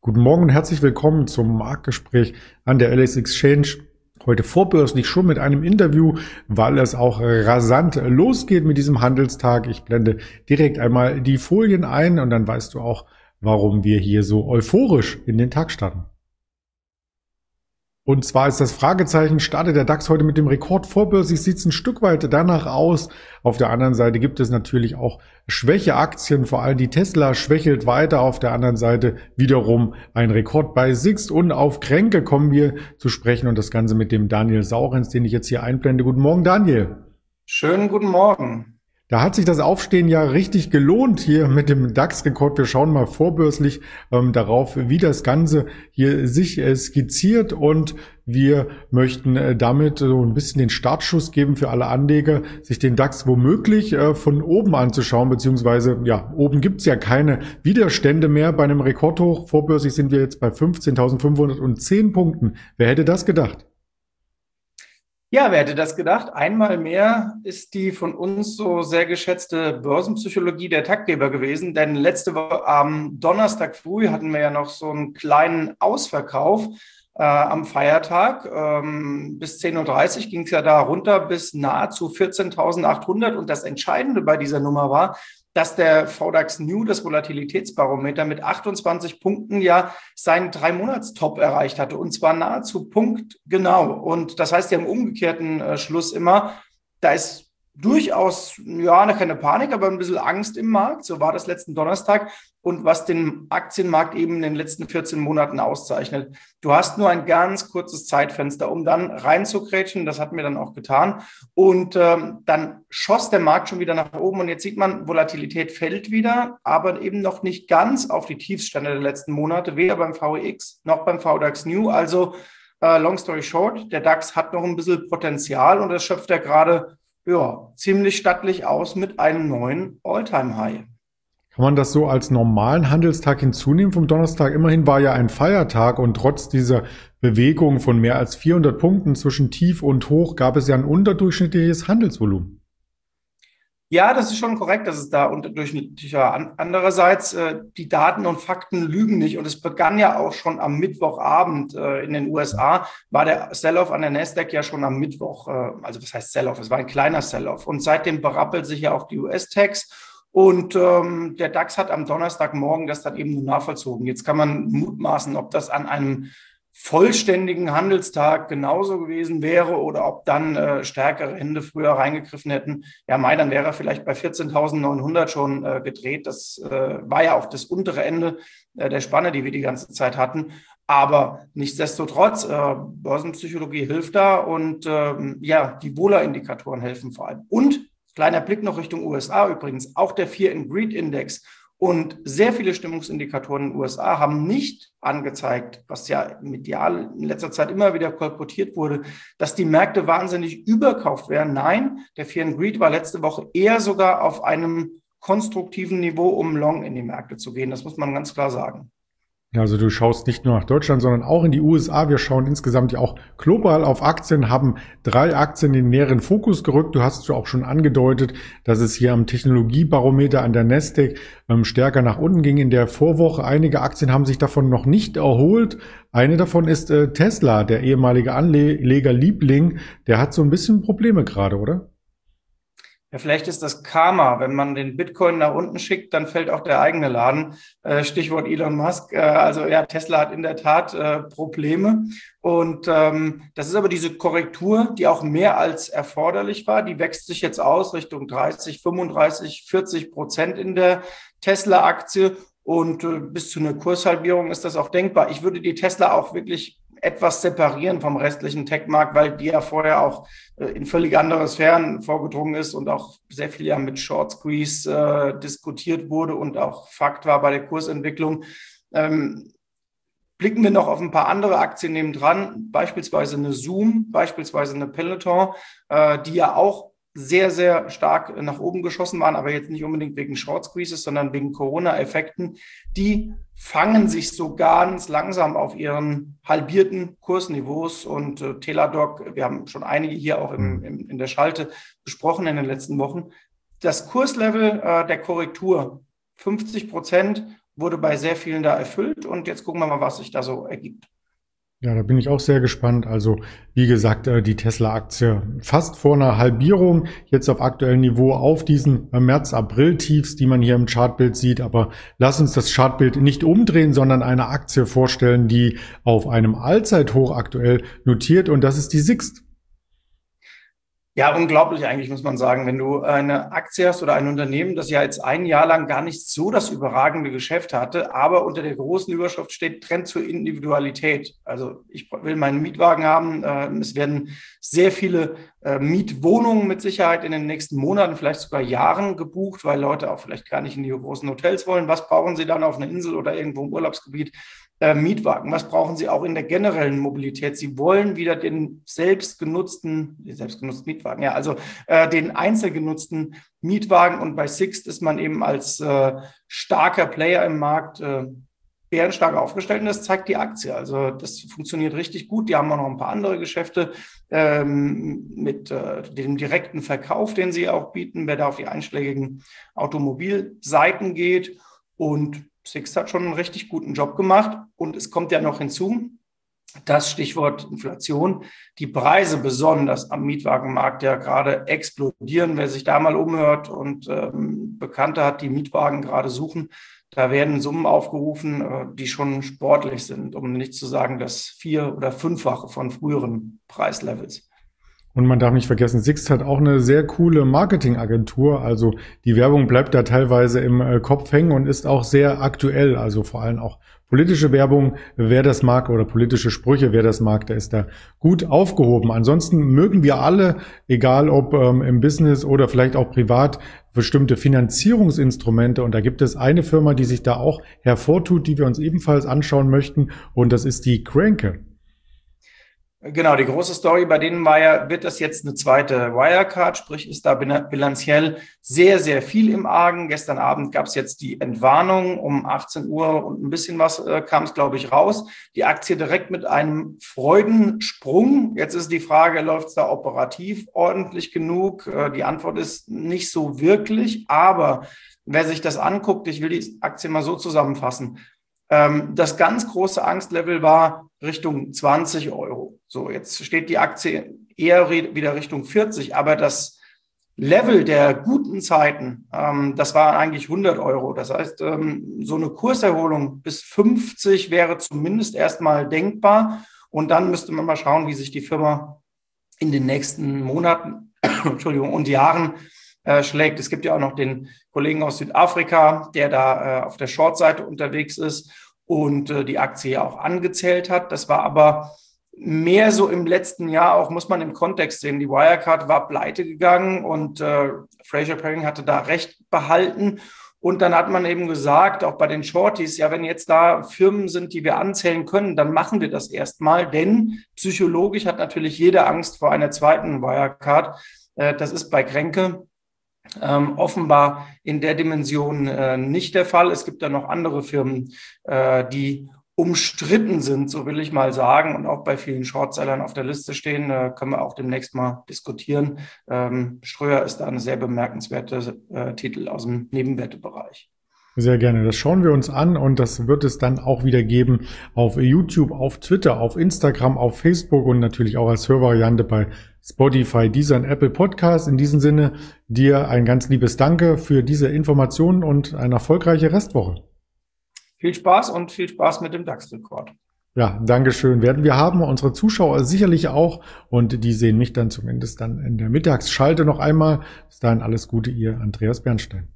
Guten Morgen und herzlich willkommen zum Marktgespräch an der LS Exchange. Heute vorbörslich schon mit einem Interview, weil es auch rasant losgeht mit diesem Handelstag. Ich blende direkt einmal die Folien ein und dann weißt du auch, warum wir hier so euphorisch in den Tag starten. Und zwar ist das Fragezeichen, startet der DAX heute mit dem Rekord vorbörslich, sieht es ein Stück weit danach aus. Auf der anderen Seite gibt es natürlich auch Schwächeaktien, vor allem die Tesla schwächelt weiter. Auf der anderen Seite wiederum ein Rekord bei Sixt und auf Kränke kommen wir zu sprechen und das Ganze mit dem Daniel Saurens, den ich jetzt hier einblende. Guten Morgen, Daniel. Schönen guten Morgen. Da hat sich das Aufstehen ja richtig gelohnt hier mit dem DAX-Rekord. Wir schauen mal vorbörslich darauf, wie das Ganze hier sich skizziert und wir möchten damit so ein bisschen den Startschuss geben für alle Anleger, sich den DAX womöglich von oben anzuschauen, beziehungsweise ja, oben gibt's ja keine Widerstände mehr. Bei einem Rekordhoch vorbörslich sind wir jetzt bei 15.510 Punkten. Wer hätte das gedacht? Ja, wer hätte das gedacht? Einmal mehr ist die von uns so sehr geschätzte Börsenpsychologie der Taktgeber gewesen, denn letzte Woche am Donnerstag früh hatten wir ja noch so einen kleinen Ausverkauf am Feiertag. Bis 10:30 Uhr ging es ja da runter bis nahezu 14.800 und das Entscheidende bei dieser Nummer war, dass der VDAX New, das Volatilitätsbarometer, mit 28 Punkten ja seinen 3-Monats-Top erreicht hatte. Und zwar nahezu punktgenau. Und das heißt ja im umgekehrten Schluss immer, da ist durchaus, ja, keine Panik, aber ein bisschen Angst im Markt. So war das letzten Donnerstag. Und was den Aktienmarkt eben in den letzten 14 Monaten auszeichnet. Du hast nur ein ganz kurzes Zeitfenster, um dann reinzukrätschen. Das hatten wir dann auch getan. Und dann schoss der Markt schon wieder nach oben. Und jetzt sieht man, Volatilität fällt wieder, aber eben noch nicht ganz auf die Tiefstände der letzten Monate, weder beim VEX noch beim VDAX New. Also long story short, der DAX hat noch ein bisschen Potenzial und das schöpft er gerade ziemlich stattlich aus mit einem neuen All-Time-High. Kann man das so als normalen Handelstag hinzunehmen vom Donnerstag? Immerhin war ja ein Feiertag und trotz dieser Bewegung von mehr als 400 Punkten zwischen Tief und Hoch gab es ja ein unterdurchschnittliches Handelsvolumen. Ja, das ist schon korrekt, dass es da unterdurchschnittlicher. Andererseits, die Daten und Fakten lügen nicht. Und es begann ja auch schon am Mittwochabend in den USA, war der Sell-Off an der Nasdaq ja schon am Mittwoch. Also was heißt Sell-Off? Es war ein kleiner Sell-Off. Und seitdem berappelt sich ja auch die US-Techs. Und der DAX hat am Donnerstagmorgen das dann eben nur nachvollzogen. Jetzt kann man mutmaßen, ob das an einem vollständigen Handelstag genauso gewesen wäre oder ob dann stärkere Hände früher reingegriffen hätten. Ja, dann wäre er vielleicht bei 14.900 schon gedreht. Das war ja auch das untere Ende der Spanne, die wir die ganze Zeit hatten. Aber nichtsdestotrotz, Börsenpsychologie hilft da und die Wohler-Indikatoren helfen vor allem. Und kleiner Blick noch Richtung USA übrigens, auch der Fear and Greed Index und sehr viele Stimmungsindikatoren in den USA haben nicht angezeigt, was ja medial in letzter Zeit immer wieder kolportiert wurde, dass die Märkte wahnsinnig überkauft wären. Nein, der Fear and Greed war letzte Woche eher sogar auf einem konstruktiven Niveau, um long in die Märkte zu gehen. Das muss man ganz klar sagen. Ja, also du schaust nicht nur nach Deutschland, sondern auch in die USA. Wir schauen insgesamt ja auch global auf Aktien, haben 3 Aktien in den näheren Fokus gerückt. Du hast auch schon angedeutet, dass es hier am Technologiebarometer an der Nasdaq stärker nach unten ging in der Vorwoche. Einige Aktien haben sich davon noch nicht erholt. Eine davon ist Tesla, der ehemalige Anlegerliebling. Der hat so ein bisschen Probleme gerade, oder? Ja, vielleicht ist das Karma. Wenn man den Bitcoin nach unten schickt, dann fällt auch der eigene Laden. Stichwort Elon Musk. Tesla hat in der Tat Probleme. Und das ist aber diese Korrektur, die auch mehr als erforderlich war. Die wächst sich jetzt aus Richtung 30, 35, 40% in der Tesla-Aktie. Und bis zu einer Kurshalbierung ist das auch denkbar. Ich würde die Tesla auch wirklich etwas separieren vom restlichen Tech-Markt, weil die ja vorher auch in völlig andere Sphären vorgedrungen ist und auch sehr viel ja mit Short Squeeze diskutiert wurde und auch Fakt war bei der Kursentwicklung. Blicken wir noch auf ein paar andere Aktien nebendran, beispielsweise eine Zoom, beispielsweise eine Peloton, die ja auch sehr, sehr stark nach oben geschossen waren, aber jetzt nicht unbedingt wegen Short Squeezes, sondern wegen Corona-Effekten. Die fangen sich so ganz langsam auf ihren halbierten Kursniveaus und Teladoc, wir haben schon einige hier auch in der Schalte besprochen in den letzten Wochen. Das Kurslevel der Korrektur 50% wurde bei sehr vielen da erfüllt. Und jetzt gucken wir mal, was sich da so ergibt. Ja, da bin ich auch sehr gespannt. Also, wie gesagt, die Tesla-Aktie fast vor einer Halbierung, jetzt auf aktuellem Niveau auf diesen März-April-Tiefs, die man hier im Chartbild sieht. Aber lass uns das Chartbild nicht umdrehen, sondern eine Aktie vorstellen, die auf einem Allzeithoch aktuell notiert, und das ist die Sixt. Ja, unglaublich eigentlich, muss man sagen. Wenn du eine Aktie hast oder ein Unternehmen, das ja jetzt ein Jahr lang gar nicht so das überragende Geschäft hatte, aber unter der großen Überschrift steht Trend zur Individualität. Also ich will meinen Mietwagen haben. Es werden sehr viele Mietwohnungen mit Sicherheit in den nächsten Monaten, vielleicht sogar Jahren gebucht, weil Leute auch vielleicht gar nicht in die großen Hotels wollen. Was brauchen sie dann auf einer Insel oder irgendwo im Urlaubsgebiet? Mietwagen. Was brauchen Sie auch in der generellen Mobilität? Sie wollen wieder den selbstgenutzten Mietwagen, ja, also den einzelgenutzten Mietwagen. Und bei Sixt ist man eben als starker Player im Markt bärenstark aufgestellt, und das zeigt die Aktie. Also das funktioniert richtig gut. Die haben auch noch ein paar andere Geschäfte mit dem direkten Verkauf, den sie auch bieten, wer da auf die einschlägigen Automobilseiten geht. Und Sixt hat schon einen richtig guten Job gemacht, und es kommt ja noch hinzu, das Stichwort Inflation, die Preise besonders am Mietwagenmarkt ja gerade explodieren. Wer sich da mal umhört und Bekannte hat, die Mietwagen gerade suchen, da werden Summen aufgerufen, die schon sportlich sind, um nicht zu sagen das 4- oder 5-fache von früheren Preislevels. Und man darf nicht vergessen, Sixt hat auch eine sehr coole Marketingagentur. Also die Werbung bleibt da teilweise im Kopf hängen und ist auch sehr aktuell. Also vor allem auch politische Werbung, wer das mag, oder politische Sprüche, wer das mag, der ist da gut aufgehoben. Ansonsten mögen wir alle, egal ob im Business oder vielleicht auch privat, bestimmte Finanzierungsinstrumente. Und da gibt es eine Firma, die sich da auch hervortut, die wir uns ebenfalls anschauen möchten. Und das ist die Grenke. Genau, die große Story bei denen war ja, wird das jetzt eine zweite Wirecard, sprich ist da bilanziell sehr, sehr viel im Argen. Gestern Abend gab es jetzt die Entwarnung um 18 Uhr und ein bisschen was kam es, glaube ich, raus. Die Aktie direkt mit einem Freudensprung. Jetzt ist die Frage, läuft es da operativ ordentlich genug? Die Antwort ist nicht so wirklich, aber wer sich das anguckt, ich will die Aktie mal so zusammenfassen. Das ganz große Angstlevel war Richtung 20 Euro. So, jetzt steht die Aktie eher wieder Richtung 40, aber das Level der guten Zeiten, das war eigentlich 100 Euro. Das heißt, so eine Kurserholung bis 50 wäre zumindest erstmal denkbar. Und dann müsste man mal schauen, wie sich die Firma in den nächsten Monaten und Jahren schlägt. Es gibt ja auch noch den Kollegen aus Südafrika, der da auf der Short-Seite unterwegs ist und die Aktie ja auch angezählt hat. Das war aber mehr so im letzten Jahr, auch muss man im Kontext sehen. Die Wirecard war pleite gegangen und Fraser Paring hatte da Recht behalten. Und dann hat man eben gesagt, auch bei den Shorties, ja, wenn jetzt da Firmen sind, die wir anzählen können, dann machen wir das erstmal, denn psychologisch hat natürlich jeder Angst vor einer zweiten Wirecard. Das ist bei Grenke offenbar in der Dimension nicht der Fall. Es gibt da noch andere Firmen, die umstritten sind, so will ich mal sagen, und auch bei vielen Shortsellern auf der Liste stehen, können wir auch demnächst mal diskutieren. Ströer ist da eine sehr bemerkenswerte Titel aus dem Nebenwertebereich. Sehr gerne. Das schauen wir uns an, und das wird es dann auch wieder geben auf YouTube, auf Twitter, auf Instagram, auf Facebook und natürlich auch als Hörvariante bei Spotify, Deezer und Apple Podcast. In diesem Sinne dir ein ganz liebes Danke für diese Informationen und eine erfolgreiche Restwoche. Viel Spaß und viel Spaß mit dem DAX-Rekord. Ja, Dankeschön. Werden wir haben, unsere Zuschauer sicherlich auch, und die sehen mich dann zumindest dann in der Mittagsschalte noch einmal. Bis dahin alles Gute, Ihr Andreas Bernstein.